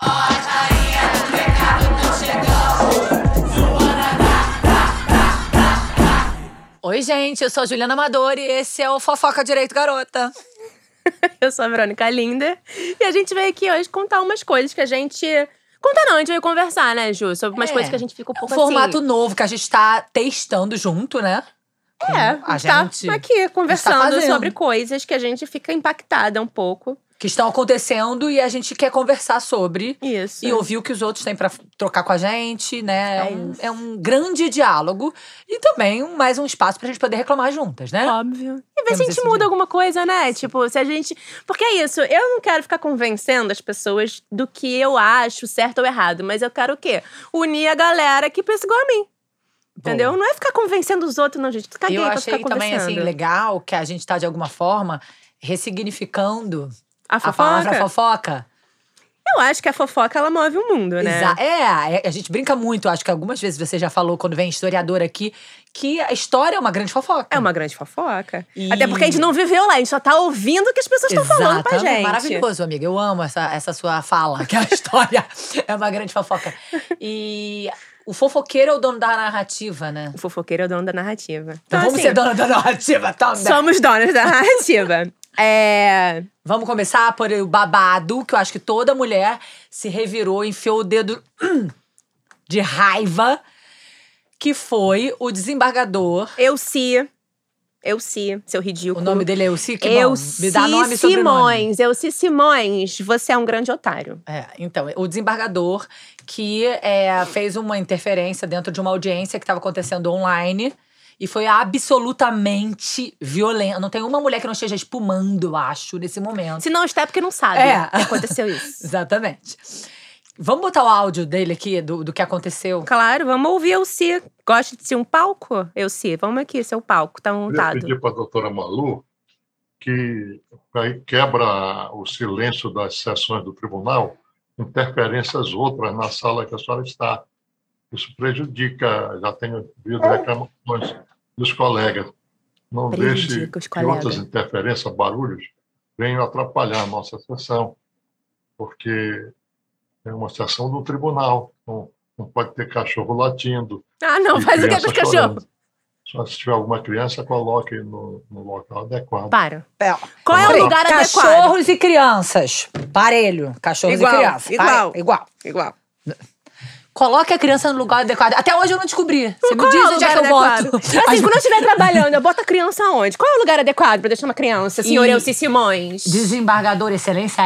Oi, gente, eu sou a Juliana Amador e esse é o Fofoca Direito Garota. Eu sou a Verônica Linder e a gente veio aqui hoje contar umas coisas que a gente… Contar não, a gente veio conversar, né, Ju? Sobre umas coisas que a gente fica um pouco formato novo que a gente tá testando junto, né? A gente tá aqui conversando sobre coisas que a gente fica impactada um pouco. Que estão acontecendo e a gente quer conversar sobre. Isso. E ouvir o que os outros têm pra trocar com a gente, né? É um grande diálogo. E também mais um espaço pra gente poder reclamar juntas, né? Óbvio. E ver se a gente muda alguma coisa, né? Tipo, se a gente… Porque é isso, eu não quero ficar convencendo as pessoas do que eu acho certo ou errado. Mas eu quero o quê? Unir a galera que pensa igual a mim. Entendeu? Boa. Não é ficar convencendo os outros, não, gente. Caguei pra ficar conversando. Eu achei também, assim, legal que a gente tá, de alguma forma, ressignificando… A palavra fofoca? Eu acho que a fofoca, ela move o mundo, né? A gente brinca muito. Acho que algumas vezes você já falou, quando vem historiador aqui, que a história é uma grande fofoca. É uma grande fofoca. Até porque a gente não viveu lá, a gente só tá ouvindo o que as pessoas estão falando pra gente. Maravilhoso, amiga. Eu amo essa sua fala, que a história é uma grande fofoca. E… O fofoqueiro é o dono da narrativa, né? O fofoqueiro é o dono da narrativa. Então vamos ser dono da narrativa também. Somos donos da narrativa. Vamos começar por o babado, que eu acho que toda mulher se revirou, enfiou o dedo de raiva, que foi o desembargador… Elci, seu ridículo. O nome dele é Elci? Que bom. Me dá nome e sobrenome. Elci Simões, você é um grande otário. Então, o desembargador que fez uma interferência dentro de uma audiência que estava acontecendo online e foi absolutamente violenta. Não tem uma mulher que não esteja espumando, eu acho, nesse momento. Se não está, é porque não sabe que aconteceu isso. Exatamente. Vamos botar o áudio dele aqui, do que aconteceu? Claro, vamos ouvir Elci. Gosta de ser um palco, Elci? Vamos aqui, seu palco, tá montado. Eu pedir para a doutora Malu que quebra o silêncio das sessões do tribunal, interferências outras na sala que a senhora está. Isso prejudica, já tenho visto reclamações dos colegas. Não deixe que outras interferências, barulhos, venham atrapalhar a nossa sessão, porque é uma sessão do tribunal, não pode ter cachorro latindo. Não, faz o que com os cachorros? Só se tiver alguma criança, coloque no local adequado. Para. Qual é o lugar adequado? Cachorros e crianças. Parelho. Cachorros e crianças. Igual. Coloque a criança no lugar adequado. Até hoje eu não descobri. Você me diz onde é que eu boto. Assim, quando eu estiver trabalhando, eu boto a criança onde? Qual é o lugar adequado pra deixar uma criança, senhor Elci Simões? Desembargador Excelência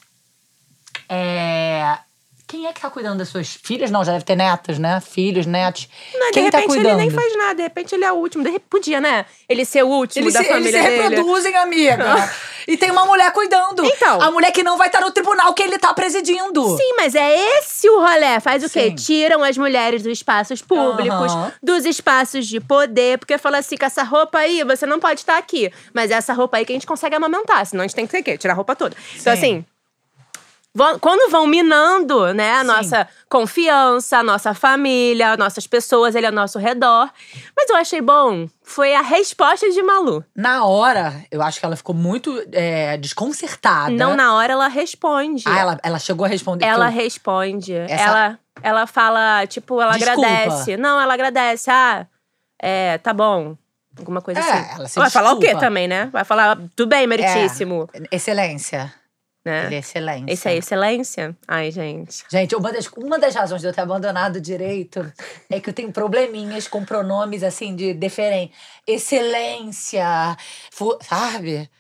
Quem é que tá cuidando das suas filhas? Não, já deve ter netas, né? Filhos, netos. Não, Quem de repente tá cuidando? Ele nem faz nada. De repente ele é o último. Podia, né? Ele ser o último da família dele. Eles se reproduzem, amiga. E tem uma mulher cuidando. Então. A mulher que não vai estar no tribunal que ele tá presidindo. Sim, mas é esse o rolê. Faz o quê? Tiram as mulheres dos espaços públicos, dos espaços de poder. Porque fala assim, com essa roupa aí, você não pode estar aqui. Mas é essa roupa aí que a gente consegue amamentar. Senão a gente tem que ter o quê? Tirar a roupa toda. Então, assim… Quando vão minando, né, a nossa confiança, a nossa família, nossas pessoas ali ao nosso redor. Mas eu achei bom, foi a resposta de Malu. Na hora, eu acho que ela ficou muito desconcertada. Não, na hora ela responde. Ela chegou a responder. Ela responde. Ela fala, tipo, ela agradece. Não, ela agradece. Tá bom. Alguma coisa assim. Ela se vai falar o quê também, né? Vai falar, tudo bem, meritíssimo. Excelência. Né? Ele é excelência. Esse é excelência? Ai, gente. Gente, uma das razões de eu ter abandonado o direito é que eu tenho probleminhas com pronomes, assim, de deferência. Excelência, sabe?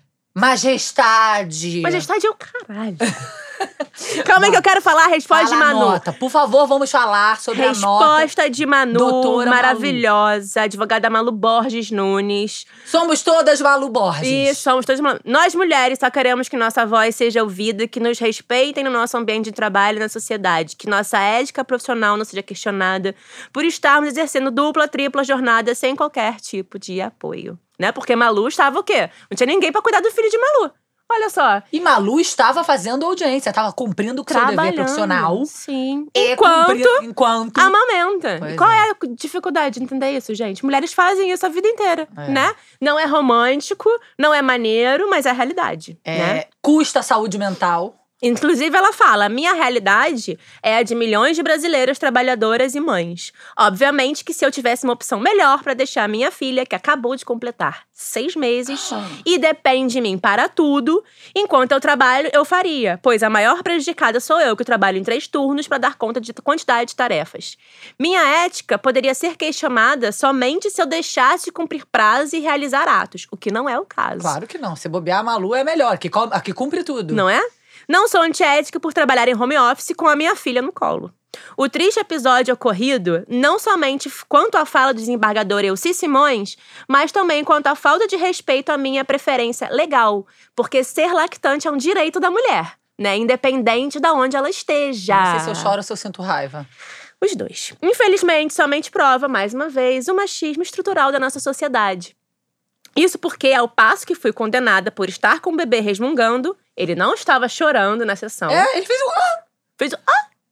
Majestade. Majestade é o caralho. Calma aí que eu quero falar a resposta de Manu. Nota. Por favor, vamos falar sobre a nota. Resposta de Manu, doutora maravilhosa. Advogada Malu Borges Nunes. Somos todas Malu Borges. Isso, somos todas Malu. Nós, mulheres, só queremos que nossa voz seja ouvida, que nos respeitem no nosso ambiente de trabalho e na sociedade. Que nossa ética profissional não seja questionada por estarmos exercendo dupla, tripla jornada sem qualquer tipo de apoio. Né? Porque Malu estava o quê? Não tinha ninguém pra cuidar do filho de Malu. Olha só. E Malu estava fazendo audiência, estava cumprindo o seu dever profissional. Sim. Enquanto amamenta. Qual é a dificuldade de entender isso, gente? Mulheres fazem isso a vida inteira, né? Não é romântico, não é maneiro, mas é a realidade, né? Custa a saúde mental. Inclusive, ela fala, minha realidade é a de milhões de brasileiras trabalhadoras e mães. Obviamente que se eu tivesse uma opção melhor pra deixar a minha filha, que acabou de completar 6 meses e depende de mim para tudo, enquanto eu trabalho, eu faria. Pois a maior prejudicada sou eu, que trabalho em 3 turnos pra dar conta de quantidade de tarefas. Minha ética poderia ser questionada somente se eu deixasse de cumprir prazos e realizar atos, o que não é o caso. Claro que não. Se bobear, a Malu é melhor, que cumpre tudo. Não é? Não sou antiética por trabalhar em home office com a minha filha no colo. O triste episódio ocorrido, não somente quanto à fala do desembargador Elci Simões, mas também quanto à falta de respeito à minha preferência legal, porque ser lactante é um direito da mulher, né? Independente de onde ela esteja. Não sei se eu choro ou se eu sinto raiva. Os dois. Infelizmente, somente prova, mais uma vez, o machismo estrutural da nossa sociedade. Isso porque, ao passo que fui condenada por estar com o bebê resmungando, ele não estava chorando na sessão. Ele fez um... Fez um...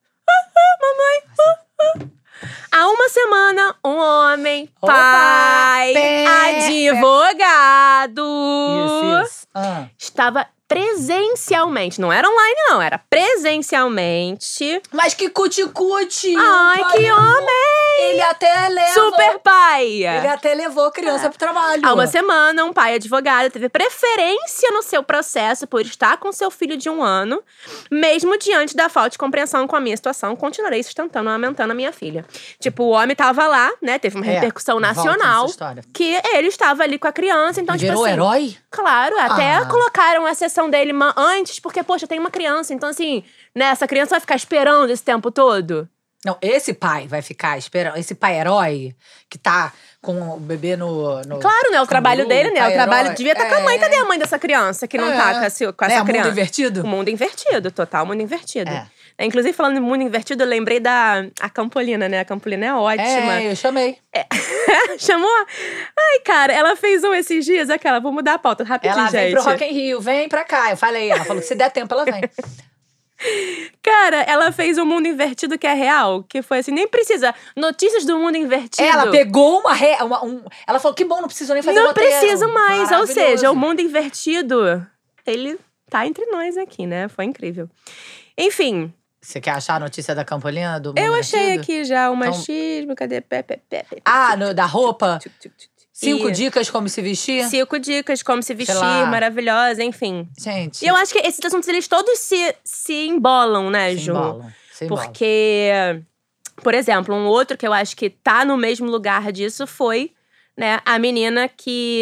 mamãe. Há uma semana, um homem, pai, advogado, Isso. estava presencialmente, não era online não, era presencialmente. Mas que cuti-cuti! Ai, que homem! Ele até leva... Super pai! Ele até levou a criança pro trabalho. Há uma semana, um pai advogado teve preferência no seu processo por estar com seu filho de 1 ano. Mesmo diante da falta de compreensão com a minha situação, continuarei sustentando e amamentando a minha filha. Tipo, o homem tava lá, né? Teve uma repercussão nacional. Que ele estava ali com a criança, então, Virou tipo assim… herói? Claro, até colocaram a sessão dele antes, porque, poxa, tem uma criança. Então, assim, né? Essa criança vai ficar esperando esse tempo todo? Não, esse pai vai ficar esperando. Esse pai herói que tá com o bebê no claro, né? O trabalho dele, né? O trabalho devia estar com a mãe. Cadê a mãe dessa criança que não tá com essa criança? Mundo invertido? O mundo invertido, total mundo invertido. Inclusive, falando de mundo invertido, eu lembrei da Campolina, né? A Campolina é ótima. Eu chamei. Chamou? Ai, cara, ela fez esses dias, vou mudar a pauta rapidinho, ela gente. Ela vem pro Rock in Rio, vem pra cá. Eu falei, ela falou que se der tempo, ela vem. Cara, ela fez um mundo invertido que é real. Que foi assim, nem precisa. Notícias do mundo invertido. Ela pegou ela falou, que bom, não preciso nem fazer roteiro. Não preciso mais. Ou seja, o mundo invertido, ele tá entre nós aqui, né? Foi incrível. Enfim. Você quer achar a notícia da Campolina do mundo Eu achei invertido? aqui já o machismo. Cadê? Da roupa? 5 dicas como se vestir? 5 dicas como se vestir, maravilhosa, enfim. Gente. E eu acho que esses assuntos, eles todos se embolam, né, Ju? Se embolam. Porque, por exemplo, um outro que eu acho que tá no mesmo lugar disso foi, né, a menina que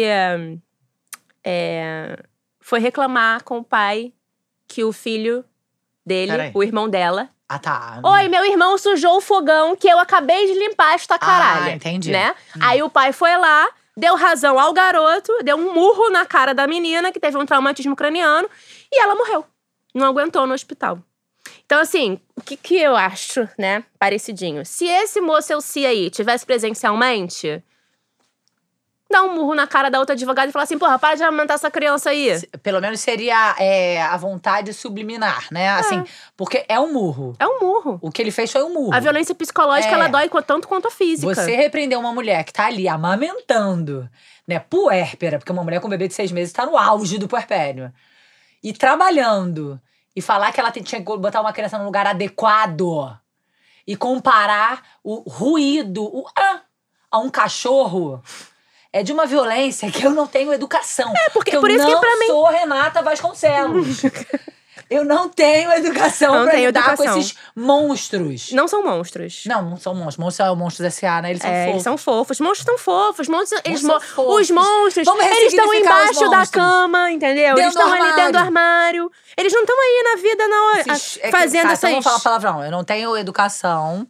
foi reclamar com o pai que o filho dele, o irmão dela… Oi, meu irmão sujou o fogão que eu acabei de limpar esta caralho. Entendi. Né? Aí o pai foi lá, deu razão ao garoto, deu um murro na cara da menina, que teve um traumatismo craniano, e ela morreu. Não aguentou no hospital. Então, assim, o que eu acho, né, parecidinho? Se esse moço Elci aí tivesse presencialmente… Dá um murro na cara da outra advogada e falar assim, porra, para de amamentar essa criança aí. Pelo menos seria a vontade subliminar, né? Assim, porque é um murro. É um murro. O que ele fez foi um murro. A violência psicológica, ela dói tanto quanto a física. Você repreender uma mulher que tá ali amamentando, né, puérpera, porque uma mulher com um bebê de 6 meses tá no auge do puerpério, e trabalhando, e falar que ela tinha que botar uma criança num lugar adequado, e comparar o ruído a um cachorro… É de uma violência que eu não tenho educação. Porque eu por isso não que pra mim… sou Renata Vasconcelos. Eu não tenho educação pra lidar com esses monstros. Não são monstros. Não são monstros. Monstros são monstros S.A., né? Eles são fofos. Eles são fofos. Monstros estão fofos. Os monstros, eles estão embaixo da cama, entendeu? Eles estão ali dentro do armário. Eles não estão aí na vida, não, fazendo essas… Então vamos falar palavrão. Eu não tenho educação.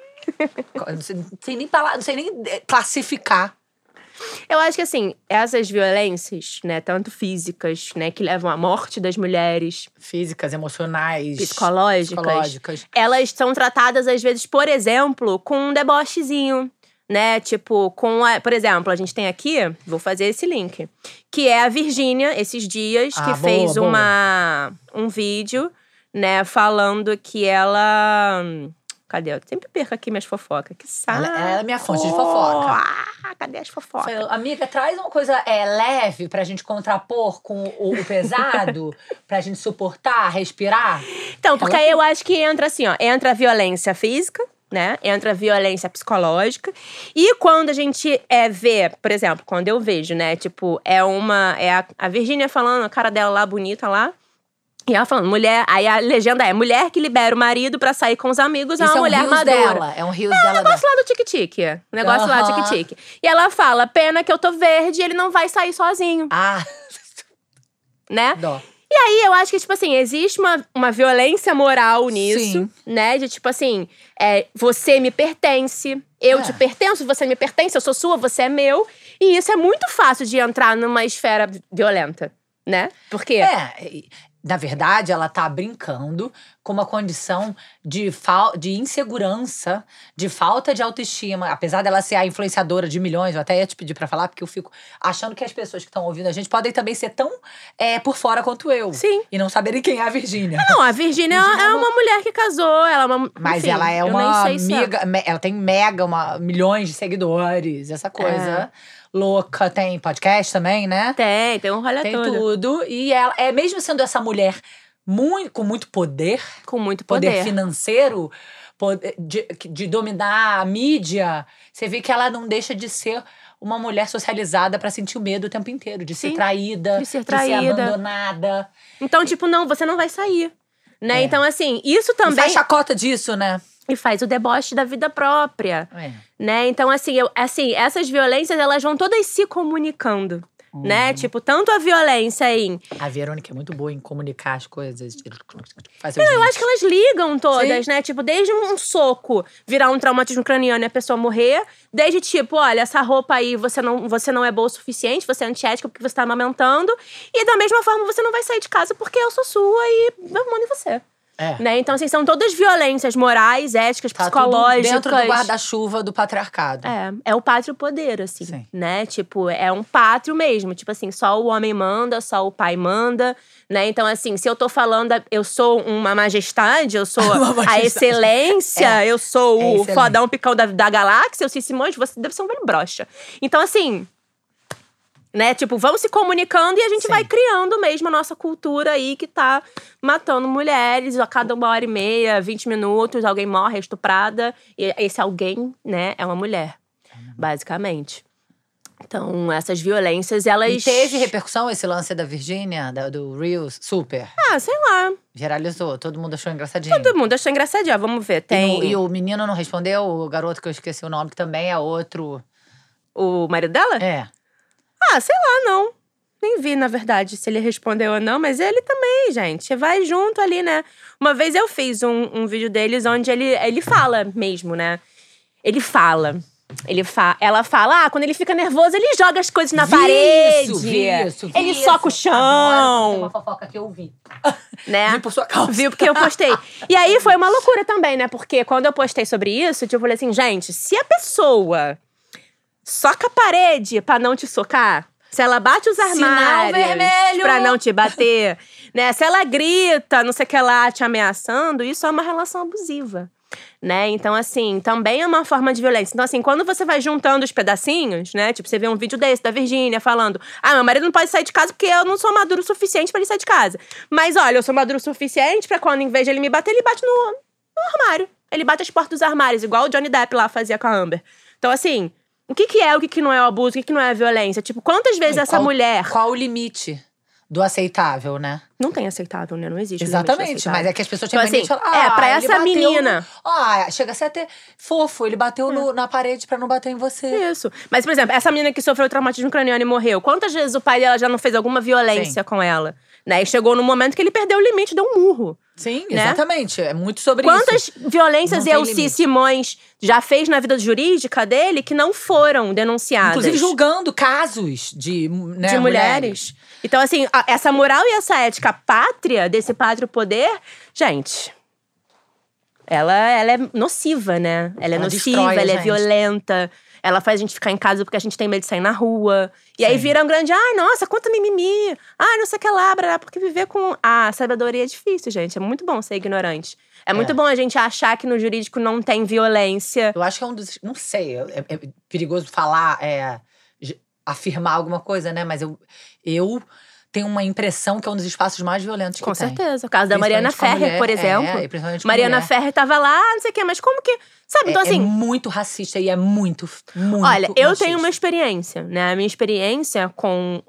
Não sei nem classificar. Eu acho que, assim, essas violências, né, tanto físicas, né, que levam à morte das mulheres… Físicas, emocionais… Psicológicas. Elas são tratadas, às vezes, por exemplo, com um debochezinho, né? Tipo, por exemplo, a gente tem aqui… Vou fazer esse link. Que é a Virgínia, esses dias, que fez um vídeo, né, falando que ela… Cadê? Eu sempre perco aqui minhas fofocas. Que saco. Ela é minha fonte de fofoca. Cadê as fofocas? Falei, amiga, traz uma coisa leve pra gente contrapor com o pesado, pra gente suportar, respirar. Então, porque aí eu acho que entra assim, ó. Entra a violência física, né? Entra a violência psicológica. E quando a gente vê, por exemplo, quando eu vejo, né? Tipo, a Virgínia falando, a cara dela lá, bonita lá. E ela falando, mulher… Aí a legenda é, mulher que libera o marido pra sair com os amigos. Isso é uma mulher madura. Dela, é um rios dela. É um negócio lá do tique-tique. Um negócio lá do tique-tique. E ela fala, pena que eu tô verde, ele não vai sair sozinho. Né? Dó. E aí, eu acho que, tipo assim, existe uma violência moral nisso. Sim. Né? De tipo assim, você me pertence, eu te pertenço, você me pertence, eu sou sua, você é meu. E isso é muito fácil de entrar numa esfera violenta, né? Porque… Na verdade, ela tá brincando com uma condição de insegurança, de falta de autoestima. Apesar dela ser a influenciadora de milhões, eu até ia te pedir pra falar, porque eu fico achando que as pessoas que estão ouvindo a gente podem também ser tão por fora quanto eu. Sim. E não saberem quem é a Virgínia. Não, a Virgínia é uma mulher que casou, ela é uma… Mas enfim, ela é eu uma nem sei se amiga, ela tem milhões de seguidores, essa coisa… louca, tem podcast também, né? Tem um rolê todo. Tem tudo. E ela, mesmo sendo essa mulher com muito poder… Com muito poder. Financeiro, de dominar a mídia, você vê que ela não deixa de ser uma mulher socializada pra sentir o medo o tempo inteiro. De ser traída, de ser abandonada. Então, tipo, não, você não vai sair. Né? Então, assim, isso também… E faz chacota disso, né? E faz o deboche da vida própria. Né? Então, assim, essas violências, elas vão todas se comunicando. Né? Tipo, tanto a violência A Verônica é muito boa em comunicar as coisas. Eu acho que elas ligam todas, né? Tipo, desde um soco virar um traumatismo craniano e a pessoa morrer. Desde tipo, olha, essa roupa aí, você não é boa o suficiente, você é antiética porque você tá amamentando. E da mesma forma, você não vai sair de casa porque eu sou sua e eu mando em você. Né? Então, assim, são todas violências morais, éticas, psicológicas. Tudo dentro do guarda-chuva do patriarcado. É o pátrio poder, assim. Sim. Né? Tipo, é um pátrio mesmo. Tipo assim, só o homem manda, só o pai manda. Né? Então, assim, se eu tô falando, eu sou uma majestade, eu sou a excelência, eu sou o fodão picão da galáxia, eu sou Simões, você deve ser um velho broxa. Então, assim… Né? Tipo, vamos se comunicando e a gente vai criando mesmo a nossa cultura aí que tá matando mulheres. A cada 1h30, 20 minutos, alguém morre, é estuprada. E esse alguém, né, é uma mulher, basicamente. Então, essas violências, elas… E teve repercussão esse lance da Virgínia, do Reels? Super. Sei lá. Viralizou, todo mundo achou engraçadinho. Todo mundo achou engraçadinho, vamos ver. E o menino não respondeu, o garoto que eu esqueci o nome, que também é outro… O marido dela? Sei lá, não. Nem vi, na verdade, se ele respondeu ou não. Mas ele também, gente. Vai junto ali, né? Uma vez eu fiz um vídeo deles onde ele fala mesmo, né? Ela fala, quando ele fica nervoso, ele joga as coisas na parede. Ele soca o chão. Agora, uma fofoca que eu vi. Né? Vi por sua causa. Viu porque eu postei. E aí foi uma loucura também, né? Porque quando eu postei sobre isso, tipo, eu falei assim, gente, se a pessoa… soca a parede pra não te socar. Se ela bate os armários… Sinal vermelho! Pra não te bater. Né? Se ela grita, não sei o que lá, te ameaçando, isso é uma relação abusiva. Né? Então, assim, também é uma forma de violência. Então, assim, quando você vai juntando os pedacinhos, né? Tipo, você vê um vídeo desse, da Virgínia, falando… meu marido não pode sair de casa porque eu não sou maduro o suficiente pra ele sair de casa. Mas, olha, eu sou maduro o suficiente pra quando, em vez de ele me bater, ele bate no armário. Ele bate as portas dos armários, igual o Johnny Depp lá fazia com a Amber. Então, assim… O que é, o que não é o abuso, o que não é a violência? Tipo, quantas vezes essa mulher… Qual o limite do aceitável, né? Não tem aceitável, né? Não existe. Exatamente, mas é que as pessoas têm então, assim, falar, pra essa menina… chega a ser até fofo, ele bateu na parede pra não bater em você. Isso. Mas, por exemplo, essa menina que sofreu traumatismo craniano e morreu, quantas vezes o pai dela já não fez alguma violência com ela? Né? E chegou num momento que ele perdeu o limite, deu um murro. Sim, né? Exatamente. É muito sobre Quantas isso. Quantas violências Elci Simões já fez na vida jurídica dele que não foram denunciadas? Inclusive julgando casos de mulheres. Então, assim, essa moral e essa ética pátria, desse pátrio poder, gente… ela é nociva, né? Ela é nociva, ela é violenta. Ela faz a gente ficar em casa porque a gente tem medo de sair na rua. E aí vira um grande, ai, nossa, quanto mimimi. Ai, não sei o que lá, porque viver com a sabedoria é difícil, gente. É muito bom ser ignorante. É muito bom a gente achar que no jurídico não tem violência. Eu acho que é um dos… Não sei, é perigoso falar, afirmar alguma coisa, né? Mas eu tenho uma impressão que é um dos espaços mais violentos que tem. Com certeza. O caso da Mariana Ferrer, por exemplo. Principalmente Mariana Ferrer tava lá, não sei o quê, mas como que… Sabe, então assim… É muito racista e é muito Olha, eu machista. tenho uma experiência, né? A minha experiência com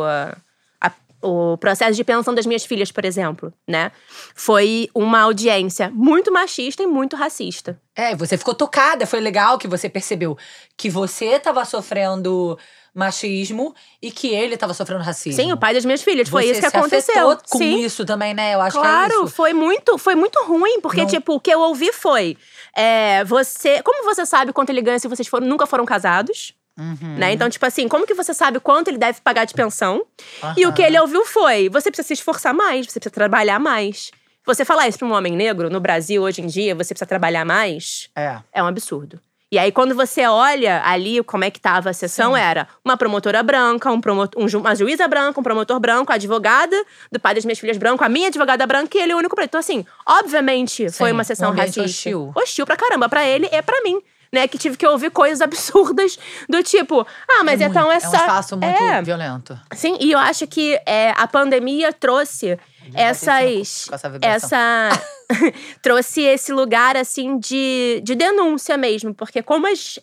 o processo de pensão das minhas filhas, por exemplo, né? Foi uma audiência muito machista e muito racista. Você ficou tocada. Foi legal que você percebeu que você tava sofrendo machismo e que ele tava sofrendo racismo. Sim, o pai das minhas filhas. Foi isso que aconteceu. Você afetou com isso também, né? Eu acho que é isso. Foi muito ruim. Porque, tipo, o que eu ouvi foi… Como você sabe quanto ele ganha se vocês nunca foram casados? Né? Então, tipo assim, como que você sabe quanto ele deve pagar de pensão? E o que ele ouviu foi, você precisa se esforçar mais, você precisa trabalhar mais. Você falar isso pra um homem negro, no Brasil, hoje em dia, você precisa trabalhar mais, é um absurdo. E aí, quando você olha ali como é que tava a sessão, era uma promotora branca, uma juíza branca, um promotor branco, a advogada do pai das minhas filhas branco, a minha advogada branca e ele o único preto. Então, assim, obviamente, foi uma sessão racista. Hostil pra caramba, pra ele e pra mim. Né, que tive que ouvir coisas absurdas do tipo… mas então essa… É um espaço muito violento. Sim, e eu acho que a pandemia trouxe trouxe esse lugar, assim, de denúncia mesmo. Porque como as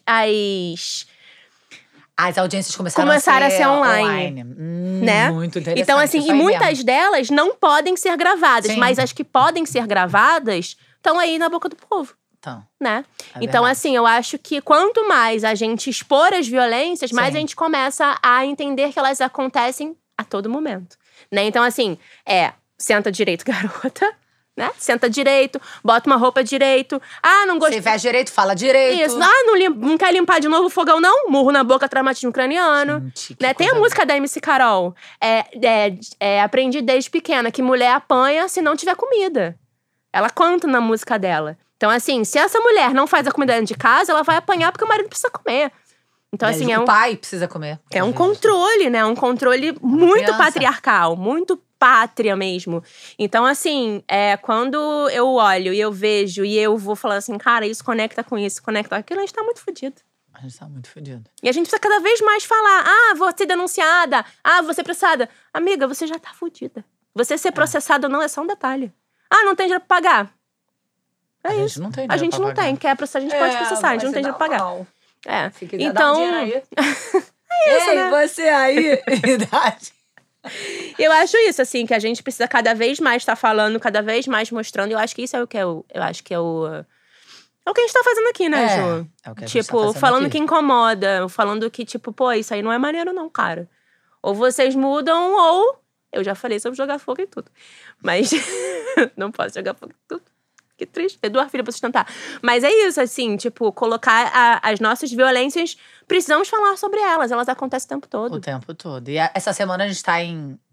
audiências começaram a ser online. Né? Muito interessante. Então, assim, e muitas delas não podem ser gravadas. Mas as que podem ser gravadas estão aí na boca do povo. Né? Então, assim, eu acho que quanto mais a gente expor as violências, mais a gente começa a entender que elas acontecem a todo momento. Né? Então, assim, senta direito, garota. Né? Senta direito, bota uma roupa direito. Não gostei. Se veste direito, fala direito. Isso. Não quer limpar de novo o fogão, não? Murro na boca, traumatismo craniano. Gente, né? Tem a música da MC Carol. Aprendi desde pequena que mulher apanha se não tiver comida. Ela canta na música dela. Então, assim, se essa mulher não faz a comida dentro de casa, ela vai apanhar porque o marido precisa comer. Então, assim, o pai precisa comer. É um controle, né? Um controle muito patriarcal, muito pátria mesmo. Então, assim, quando eu olho e eu vejo e eu vou falando assim, cara, isso conecta com isso, conecta com aquilo, a gente tá muito fudido. A gente tá muito fudido. E a gente precisa cada vez mais falar, vou ser denunciada, vou ser processada. Amiga, você já tá fudida. Você ser processada não é só um detalhe. Não tem dinheiro pra pagar. A gente não tem dinheiro A gente não tem. Quer processar, a gente pode processar. A gente não tem dinheiro pra pagar. Se quiser dar um dinheiro aí. É isso, né? Você aí, idade. Eu acho isso, assim, que a gente precisa cada vez mais estar falando, cada vez mais mostrando. Eu acho que isso é o que eu acho que é o que a gente tá fazendo aqui, né, Ju? É o que a gente tipo, tá fazendo falando aqui. que incomoda, falando que, tipo, isso aí não é maneiro, não, cara. Ou vocês mudam, ou… Eu já falei sobre jogar fogo em tudo. Mas não posso jogar fogo em tudo. Que triste, ter 2 filhas pra sustentar. Mas é isso, assim, tipo, colocar as nossas violências, precisamos falar sobre elas. Elas acontecem o tempo todo. O tempo todo. E essa semana a gente tá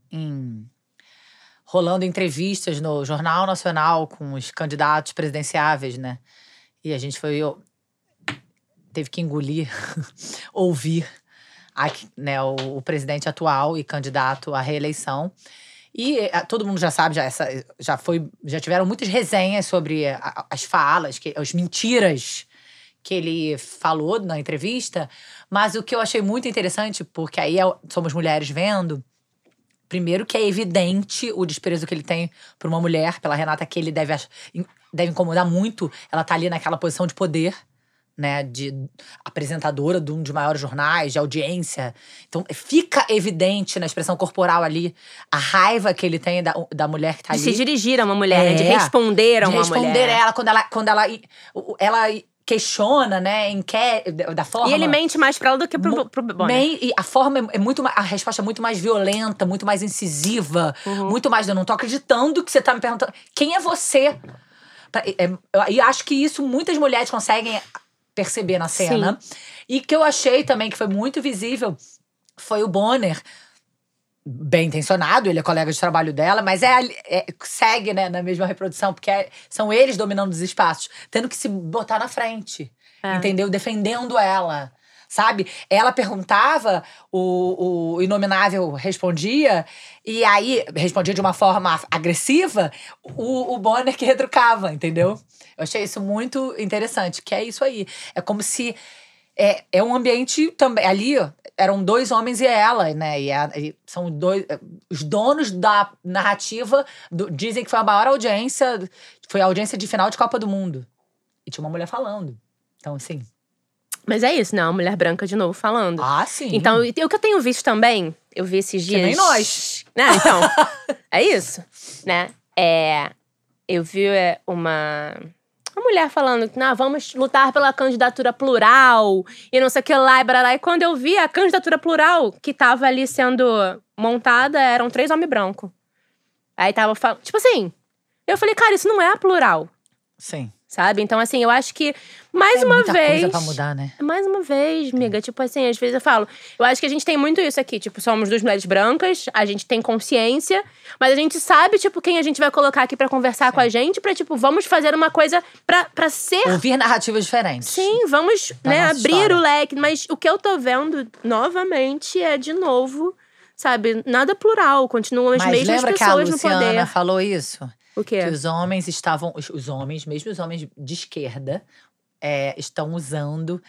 rolando entrevistas no Jornal Nacional com os candidatos presidenciáveis, né? E a gente teve que engolir, ouvir né, o presidente atual e candidato à reeleição. E todo mundo já sabe, já tiveram muitas resenhas sobre as falas, as mentiras que ele falou na entrevista. Mas o que eu achei muito interessante, porque aí somos mulheres vendo, primeiro que é evidente o desprezo que ele tem por uma mulher, pela Renata, que ele deve incomodar muito. Ela tá ali naquela posição de poder, né, de apresentadora de um dos maiores jornais, de audiência. Então, fica evidente na expressão corporal ali a raiva que ele tem da mulher que tá ali. De se dirigir a uma mulher, né? De responder a uma mulher. De responder ela quando ela questiona, né, da forma… E ele mente mais pra ela do que pro Bonner. E a forma a resposta é muito mais violenta, muito mais incisiva, muito mais… Eu não tô acreditando que você tá me perguntando… Quem é você? E acho que isso muitas mulheres conseguem perceber na cena. Sim. E que eu achei também que foi muito visível foi o Bonner bem intencionado, ele é colega de trabalho dela, mas segue, né, na mesma reprodução, porque são eles dominando os espaços, tendo que se botar na frente, entendeu? Defendendo ela, sabe? Ela perguntava, o Inominável respondia, e aí respondia de uma forma agressiva, o Bonner que retrucava, entendeu? Eu achei isso muito interessante, que é isso aí. É como se… É um ambiente também… Ali, eram 2 homens e ela, né? E são os donos da narrativa dizem que foi a maior audiência… Foi a audiência de final de Copa do Mundo. E tinha uma mulher falando. Então, assim… Mas é isso, né? Uma mulher branca de novo falando. Ah, sim. Então, o que eu tenho visto também… Eu vi esses dias… Que nem nós. Né? Então, é isso, né? Eu vi uma mulher falando que vamos lutar pela candidatura plural e não sei o que lá e barará. E quando eu vi a candidatura plural que tava ali sendo montada, eram 3 homens brancos. Aí tava falando… Tipo assim, eu falei, cara, isso não é a plural. Sim. Sabe? Então, assim, eu acho que, mais uma muita vez… coisa pra mudar, né? Mais uma vez, amiga. Tipo assim, às vezes eu falo… Eu acho que a gente tem muito isso aqui. Tipo, somos 2 mulheres brancas, a gente tem consciência, mas a gente sabe, tipo, quem a gente vai colocar aqui pra conversar com a gente, pra, tipo, vamos fazer uma coisa pra ser… Ouvir narrativas diferentes. Sim, vamos, né, abrir história. o leque. Mas o que eu tô vendo, novamente, é, de novo, sabe, nada plural. Continuam as mesmas lembra que a pessoas no Luciana poder. falou isso? O quê? Que os homens estavam… Os homens, mesmo os homens de esquerda, estão usando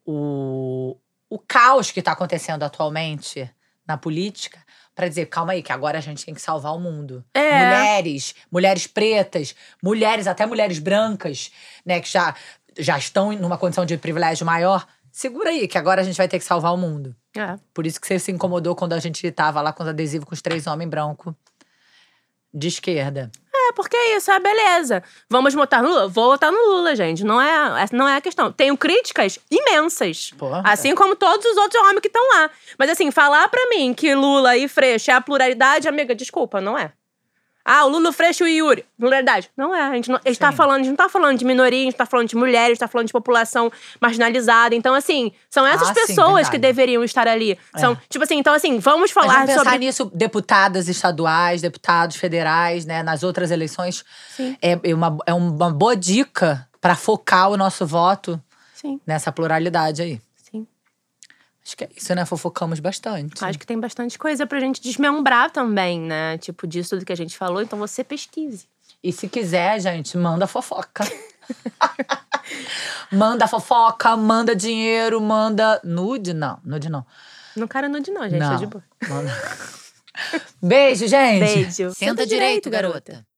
o caos que está acontecendo atualmente na política para dizer, calma aí, que agora a gente tem que salvar o mundo. Mulheres pretas, até mulheres brancas, né, que já estão numa condição de privilégio maior. Segura aí, que agora a gente vai ter que salvar o mundo. Por isso que você se incomodou quando a gente tava lá com os adesivos com os 3 homens brancos de esquerda. Porque é isso, beleza. Vamos votar no Lula? Vou votar no Lula, gente. Essa não é a questão. Tenho críticas imensas. Porra. Assim como todos os outros homens que estão lá. Mas assim, falar pra mim que Lula e Freixo é a pluralidade, amiga, desculpa, não é. O Lula, o Freixo e o Yuri. Pluralidade. Não é. A gente não tá falando de minoria, a gente tá falando de mulheres, a gente tá falando de população marginalizada. Então, assim, são essas pessoas que deveriam estar ali. São, tipo assim, então assim, vamos falar sobre… pensar nisso, deputadas estaduais, deputados federais, né, nas outras eleições. Sim. É uma boa dica pra focar o nosso voto nessa pluralidade aí. Acho que é isso, né? Fofocamos bastante. Acho que tem bastante coisa pra gente desmembrar também, né? Tipo, disso tudo que a gente falou. Então você pesquise. E se quiser, gente, manda fofoca. Manda fofoca, manda dinheiro, manda nude. Não, nude não. Não quero nude não, gente. Não. Tô de boa. Beijo, gente. Beijo. Senta direito, garota.